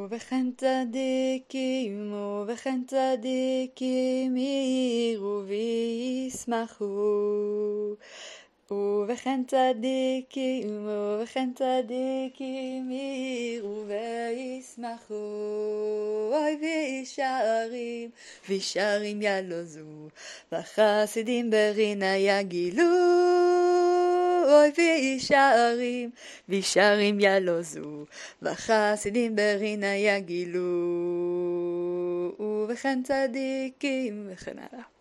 ובכן צדיקים יראו וישמחו. ובכן צדיקים יראו וישמחו. אוי וישרים ילוזו, וחסידים ברינה יגילו. אוי וישרים ילוזו, וחסידים ברינה יגילו. ובכן צדיקים וכן הלאה.